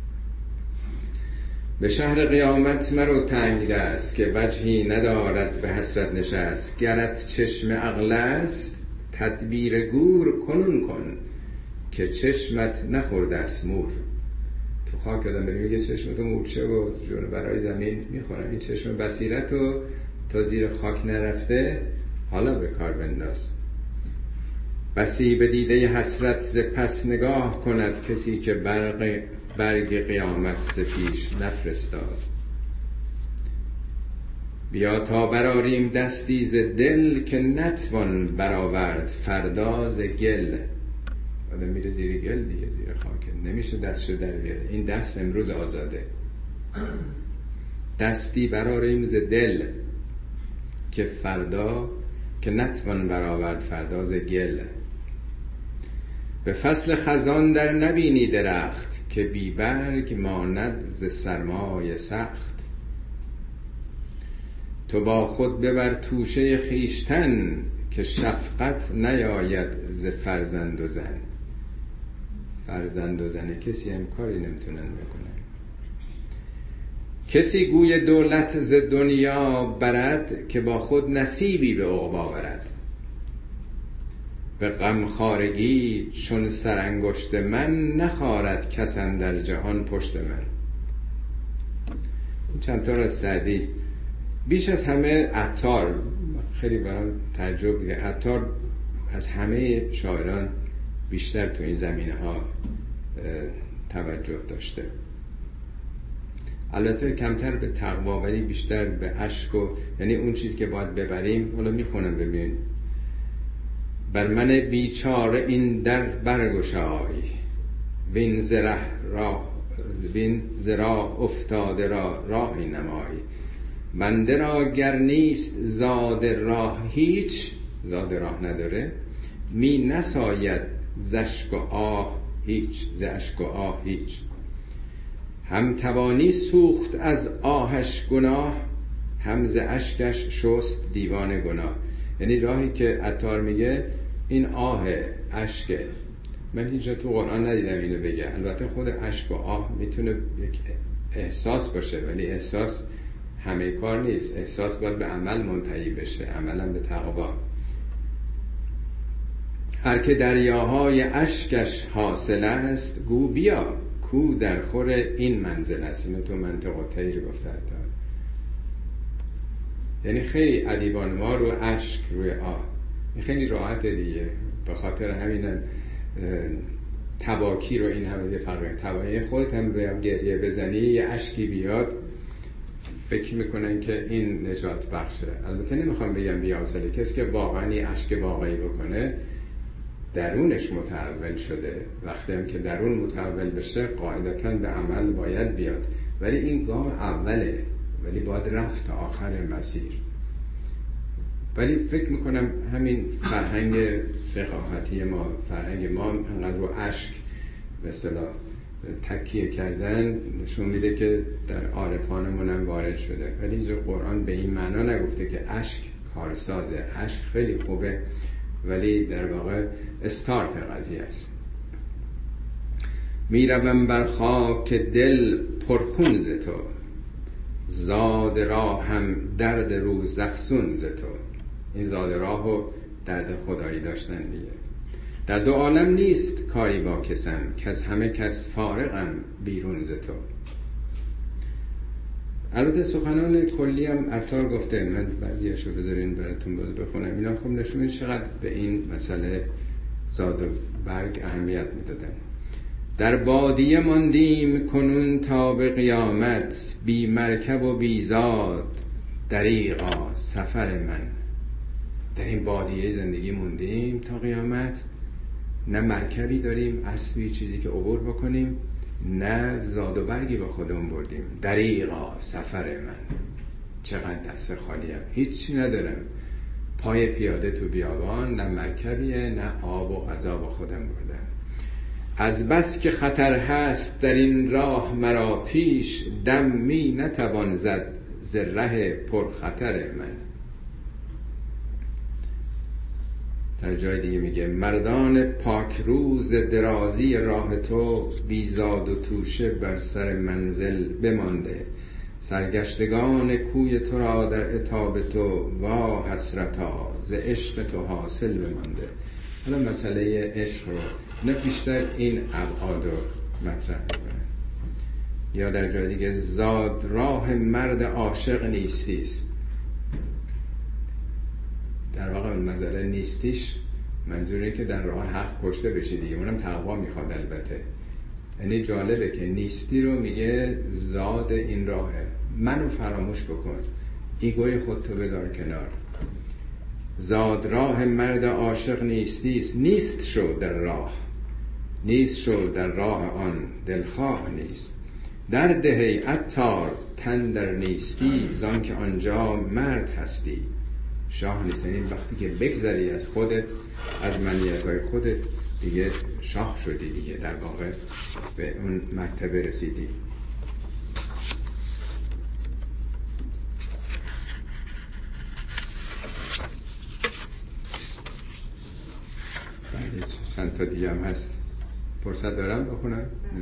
به شهر قیامت مرو تنگ دست، که وجهی ندارد به حسرت نشست. گرت چشم عقل است تدبیر گور کنون کن، که چشمت نخورده است مور. تو خاک آدم بری میگه چشمتو مورچه و جون برای زمین میخورم، این چشم بصیرتو تا زیر خاک نرفته حالا به کار بنداز. بسی به دیده حسرت ز پس نگاه کند، کسی که برگ قیامت ز پیش نفرستاد. بیا تا براریم دستی ز دل، که نتوان برآورد فردا ز گل. آدم میره زیر گل دیگه، زیر خاک نمیشه دستشو در بیاره. این دست امروز آزاده. دستی براریم ز دل، که فردا که نتوان برآورد فردا ز گل. به فصل خزان در نبینی درخت، که بی برگ ماند ز سرمای سخت. تو با خود ببر توشه خیشتن، که شفقت نیاید ز فرزند و زن. فرزند و زن کسی هم کاری نمیتونن بکنن. کسی گوی دولت ز دنیا برد، که با خود نصیبی به عقبی برد. به غم خارگی چون سرانگشت من، نخارد کس اندر جهان پشت من. این چند تا از سعدی. بیش از همه عطار، خیلی برام تعجب دیگه، عطار از همه شاعران بیشتر تو این زمینه ها توجه داشته. البته کمتر به تقوا، ولی بیشتر به عشق و یعنی اون چیزی که باید ببریم. حالا میخونم ببین: بر من بیچاره این در برگشای، وین زرا افتاده را راهی نمای. بنده را گر نیست زاد راه هیچ، زاد راه نداره، می نساید ز اشک و آه هیچ، ز اشک و آه هیچ. هم توانی سوخت از آهش گناه، هم ز اشکش شست دیوان گناه. یعنی راهی که عطار میگه این آه اشکه. من هیچ جا تو قرآن ندیدم اینو بگه. البته خود اشک و آه میتونه یک احساس باشه، ولی احساس همه کار نیست. احساس باید به عمل منتهی بشه، عملا به تقوا. هر که دریاهای اشکش حاصل است، گو بیا کو در خور این منزل است. اینو تو منطق الطیر گفته. یعنی خیلی ادیبان ما رو اشک روی آه، این خیلی راحته دیگه. به خاطر همین تباکی رو این همه یه فرق تباکی خودت هم به گریه بزنی یه اشکی بیاد فکر میکنن که این نجات بخشه. البته نمیخوام بگم بی‌حاصله، کسی که واقعا یه اشک واقعی بکنه درونش متحول شده. وقتی هم که درون متحول بشه قاعدتاً به عمل باید بیاد، ولی این گام اوله، ولی باید رفت تا آخر مسیر. ولی فکر میکنم همین فرهنگ فقاهتی ما، فرهنگ ما انقدر رو اشک به اصطلاح تکیه کردن نشون میده که در عارفانمون هم وارد شده. ولی اینجا قرآن به این معنا نگفته که اشک کارسازه. اشک خیلی خوبه ولی در واقع استارت قضیه است. میروم بر خاک دل پرخون ز تو، زاد راه هم درد روز افزون ز تو. این زاد راه و درد خدایی داشتن میگه. در دو عالم نیست کاری با کسم، که از همه کس فارغم بیرون ز تو. البته سخنان کلی هم عطار گفته، من بعدیشو بذارین براتون باز بخونم. اینا خب نشون میده چقدر به این مسئله زاد و برگ اهمیت میدادن. در بادیه ماندیم کنون تا به قیامت، بی مرکب و بی زاد دریغا سفر من. در این بادیه زندگی موندیم تا قیامت، نه مرکبی داریم اسبی چیزی که عبور بکنیم، نه زاد و برگی با خودمون بردیم. دریغا سفر من، چقدر دست خالیم، هیچی ندارم، پای پیاده تو بیابان، نه مرکبیه نه آب و غذا با خودم بردم. از بس که خطر هست در این راه مرا پیش، دم می نتوان زد ز ره پر خطر من. در جای دیگه میگه مردان پاک روز درازی راه تو، بیزاد و توشه بر سر منزل بمانده. سرگشتگان کوی تو را در عتاب تو، وا حسرتا ز عشق تو حاصل بمانده. حالا مسئله عشق رو نه بیشتر این ابعاد رو مطرح میکنه. یا در جای دیگه زاد راه مرد عاشق نیستیست. در واقع مسئله نیستیش منظوره که در راه حق کشته بشی دیگه، اونم تقوا میخواد البته. یعنی جالبه که نیستی رو میگه زاد این راهه، منو فراموش بکن، ایگوی خودتو بذار کنار. زاد راه مرد عاشق نیستیست، نیست شو در راه، نیست شو در راه آن دلخواه نیست. در دهی عطار تن در نیستی، زان که آنجا مرد هستی. شاه نیست، این وقتی که بگذری از خودت، از منیت‌های خودت، دیگه شاه شدی دیگه، در واقع به اون مرتبه رسیدی. چند تا دیگه هم هست، فرصت دارم بخونم؟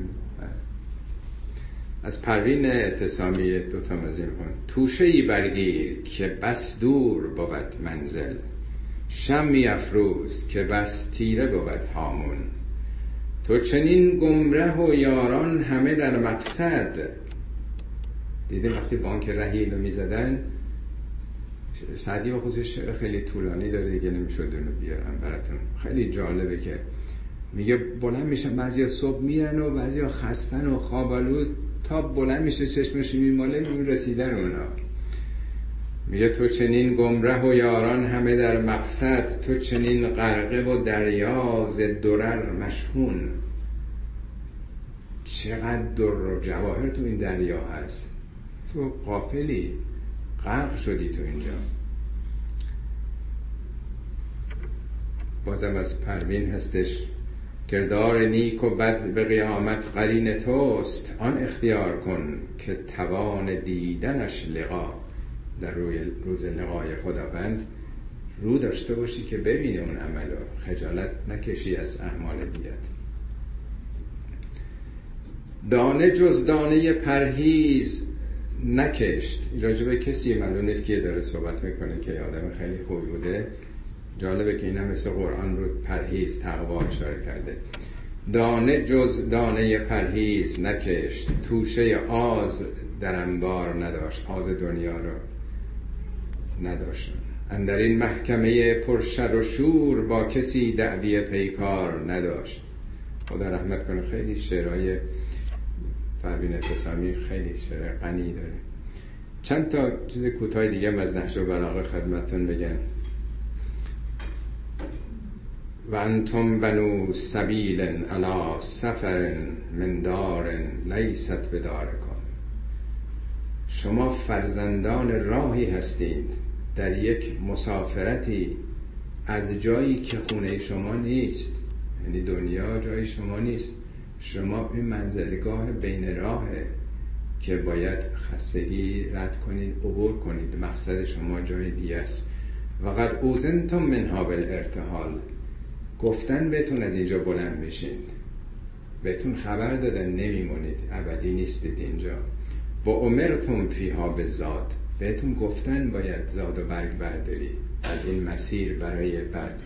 از پروین اعتصامی دوتا مزین کن. توشه‌ای برگیر که بس دور بود منزل، شمعی افروز که بس تیره بود هامون. تو چنین گمره و یاران همه در مقصد. دیدیم وقتی بانک رهی رو میزدن، سعدی و خودش شعر خیلی طولانی داره دیگه، نمیشد اونو بیارم براتون. خیلی جالبه که میگه بلند میشن بعضیا صبح میرن و بعضیا خستن و خوابالود، تا بلند میشه چشمش میماله رسیدن اونا. میگه تو چنین گمره و یاران همه در مقصد، تو چنین غرقه و دریا ز درر مشحون. چقدر در و جواهر تو این دریا هست، تو غافلی، غرق شدی تو اینجا. بازم از پروین هستش. کردار نیک و بد به قیامت قرین توست، آن اختیار کن که توان دیدنش لقا. در روز لقای خداوند رو داشته باشی که ببینی اون عملو، خجالت نکشی از اعمال دیت. دانه جز دانه پرهیز نکشت. راجبه کسی معلوم نیست که داره صحبت میکنه که آدم خیلی خوبی بوده. جالبه که این هم مثل قرآن رو پرهیز تقوا اشاره کرده. دانه جز دانه پرهیز نکشت، توشه آز در انبار نداشت، آز دنیا رو نداشت. اندر این محکمه پرشر و شور با کسی دعوی پیکار نداشت. خدا رحمت کنه، خیلی شعرهای پروین اعتصامی خیلی شعر غنی داره. چند تا چیز کوتاه دیگه از نهج البلاغه خدمتتون بگم. و انتم بنو سبیل علی سفر من دار لیست بدارکم. شما فرزندان راهی هستید در یک مسافرتی از جایی که خونه شما نیست، یعنی دنیا جای شما نیست، شما این منزلگاه بین راهه که باید خستگی رد کنید، عبور کنید، مقصد شما جای دیگه است. و قد اوزنتم منها بالارتحال، گفتن بهتون از اینجا بلند میشین، بهتون خبر دادن نمیمونید، ابدی نیستید اینجا. و امرتم فیها بالزاد، بهتون گفتن باید زاد و برگ برداری از این مسیر برای بعد.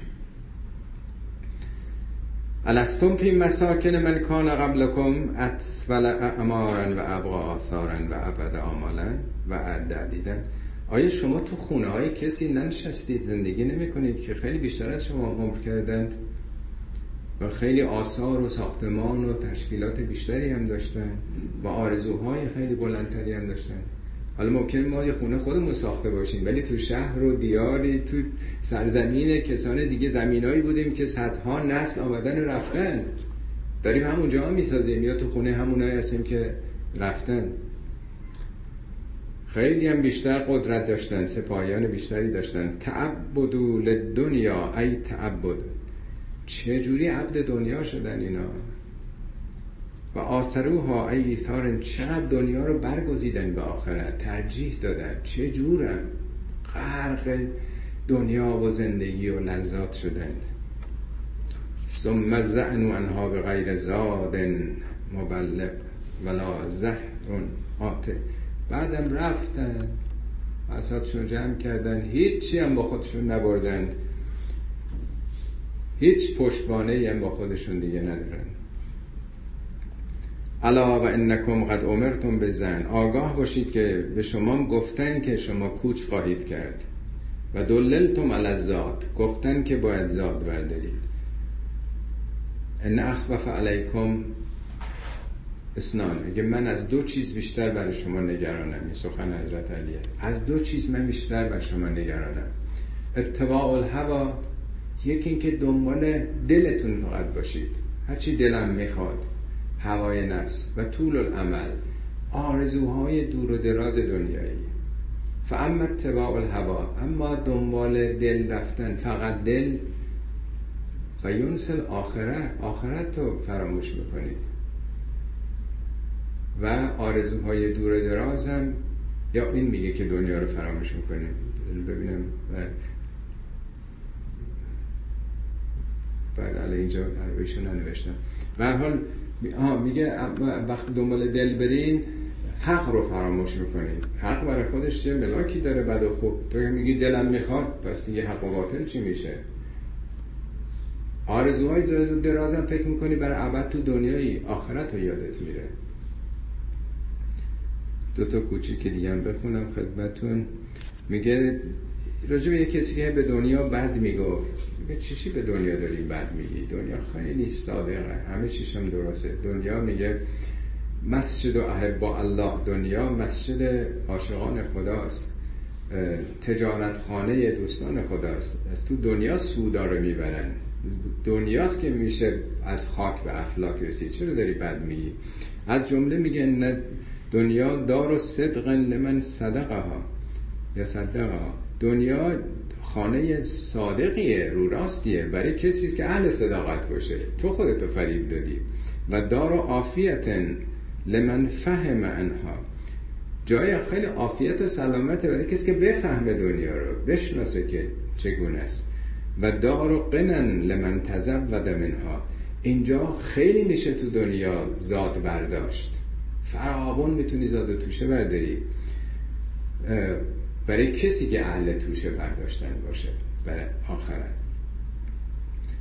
الستم فی مساکن من کان قبلکم اطول اعمارا و ابقا آثارا و ابد آمالا و عدیدا. آیا شما تو خونه های کسی ننشستید، زندگی نمی کنید که خیلی بیشتر از شما عمر کردند و خیلی آثار و ساختمان و تشکیلات بیشتری هم داشتن و آرزوهای خیلی بلندتری هم داشتن؟ حالا ممکن ما یه خونه خودمون ساخته باشیم، ولی تو شهر و دیاری، تو سرزمین کسان دیگه زمینایی بودیم که صدها نسل آمدن و رفتن، داریم همونجا هم میسازیم، یا تو خونه همونایی هستیم که رفتن. خیلی هم بیشتر قدرت داشتن، سپاهیان بیشتری داشتن. تعبدوا للدنیا ای تعبد، چجوری عبد دنیا شدن اینا؟ و آثروها ای ایثار، چقدر دنیا رو برگزیدن به آخرت، ترجیح دادن، چجورم غرق دنیا و زندگی و لذات شدند. ثم زعنوا انها بغیر زاد مبلغ ولا زهر آته، بعدم رفتن بساطشون جمع کردن، هیچی هم با خودشون نبردن، هیچ پشتوانه‌ای هم با خودشون دیگه ندارن. الا و انکم قد امرتم بزن، آگاه باشید که به شما گفتن که شما کوچ خواهید کرد. و دللتم علی الزاد، گفتن که باید زاد بردارید. ان اخوف علیکم اسنان، میگه من از دو چیز بیشتر برای شما نگرانم. این سخن حضرت علیه، از دو چیز من بیشتر برای شما نگرانم. اتباع الهوا، یکی این که دنبال دلتون فقط باشید، هرچی دلم میخواد، هوای نفس. و طول الامل، آرزوهای دور و دراز دنیایی. فاما اتباع الهوا، اما دنبال دل رفتن، فقط دل، و ینسل آخرت رو فراموش میکنید. و آرزوهای دور و دراز هم، یا این میگه که دنیا رو فراموش میکنید. ببینم بعد علی اینجا عربیشون ننوشتم. به هر حال میگه وقتی دنبال دل برین، حق رو فراموش میکنید. حق برای خودش چه ملاکی داره بد و خوب. تو میگی دلم میخواد، پس دیگه حق و باطل چی میشه؟ آرزوهای درازم فکر میکنی برای ابد تو دنیایی، آخرت رو یادت میره. دو تا کوچیک دیگه هم بخونم خدمتون. میگه راجع به یک کسی که به دنیا بد میگفت، میگه چیشی به دنیا داری بد میگی؟ دنیا خیلی صادقه، همه چیش هم درسته. دنیا میگه مسجد و احباء الله، دنیا مسجد عاشقان خداست، تجارت خانه دوستان خداست. از تو دنیا سودا رو میبرن، دنیاست که میشه از خاک به افلاک رسید. چرا داری بد میگی؟ از جمله میگه نه دنیا دار و صدق لمن صدقها یا صدقها، دنیا خانه صادقیه، رو راستیه برای کسیست که اهل صداقت باشه. تو خودتو فریب دادی. و دار و عافیت لمن فهم انها، جای خیلی عافیت و سلامت برای کسی که بفهمه دنیا رو، بشناسه که چگونه است. و دار و قنن لمن تزود منها، اینجا خیلی میشه تو دنیا زاد برداشت، فراوان میتونی زاد و توشه برداری برای کسی که اهل توشه برداشتن باشه برای آخرت.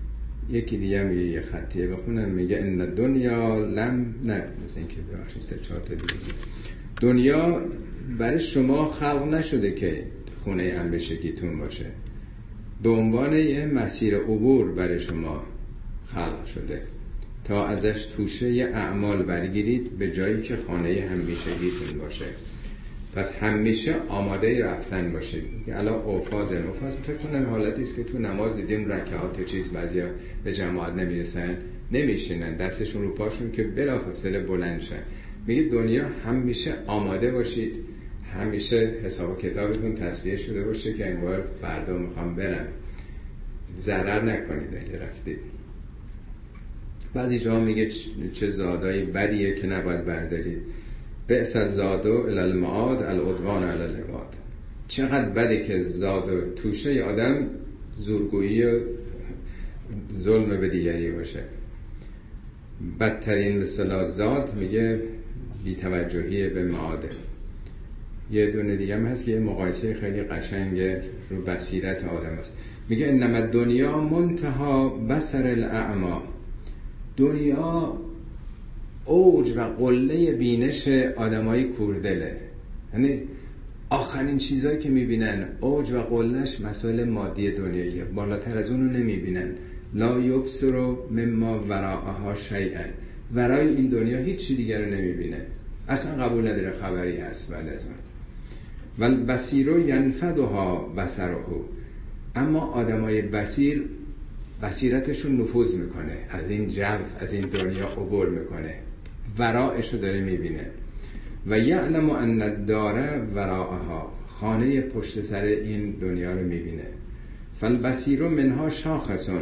یکی دیگه هم یه خطیه بخونم، میگه ان دنیا لم نه مثل این که ببخشید 3-4 تا دیگه، دنیا برای شما خلق نشده که خونه همیشگیتون باشه، به عنوان یه مسیر عبور برای شما خلق شده تا ازش توشه یه اعمال برگیرید به جایی که خانه همیشگیتون باشه. پس همیشه آماده رفتن باشید. الان اوفاز فکر کنم حالتی است که تو نماز دیدیم رکعات چیز بعضیا به جماعت نمیرسن، نمیشینن دستشون رو پاشون که بلافاصله بلند شن. میگه دنیا همیشه آماده باشید، همیشه حساب کتابتون تصفیه شده باشه که انگار فردا میخوام برم، ضرر نکنید اگه رفتید. بعضی جا میگه چه زادای بدیه که نباید بردارید، بئس الزاد الی المعاد العدوان علی العباد. چقدر بده که زاد و توشه آدم زورگویی و ظلم به دیگری باشه. بدترین مثلا زاد میگه بی‌توجهی به معاده. یه دونه دیگه هم هست که یه مقایسه خیلی قشنگه رو بصیرت آدم هست. میگه انما الدنیا منتها بصر الاعمی. دنیا اوج و قله بینش آدمای کوردله، یعنی آخرین چیزایی که میبینن اوج و قلهش مسائل مادی دنیاییه، بالاتر از اونو نمیبینن. لا یبصر مما وراءها شیئا، ورای این دنیا هیچ چی دیگر رو نمیبینه، اصلا قبول نداره خبری هست بعد از اون. والبصیر ینفدها بصره، اما آدمای بصیر بصیرتشون نفوذ میکنه، از این جو از این دنیا عبور میکنه، ورایشو داره میبینه. و یعلم ان الدار وراءها، خانه پشت سر این دنیا رو میبینه. فالبصیر منها شاخصون،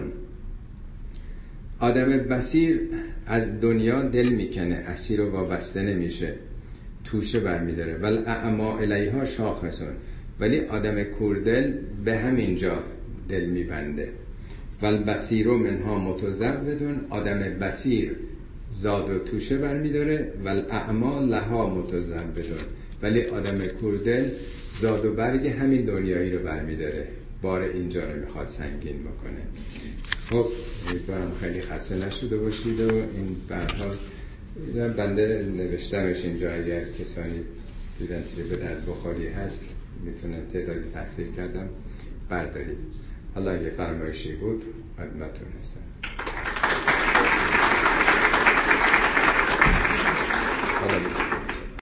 آدم بصیر از دنیا دل میکنه، اسیر و وابسته نمیشه، توشه برمیداره. والاعمی الیها شاخصون، ولی آدم کوردل به همین جا دل میبنده. والبصیر منها متزودون، آدم بصیر زاد و توشه برمیداره. والاعمی لها متزودون، ولی آدم کوردل زاد و برگ همین دنیایی رو برمیداره، بار اینجا رو میخواد سنگین بکنه. خب امیدوارم خیلی خسته نشده باشید و این برها بنده نوشتمش اینجا، اگر کسانی دیدن چیزی به درد بخوری هست میتونم تعدادی تحصیل کردم بردارید. حالا اگه فرمایشی بود خدمتتون هستم.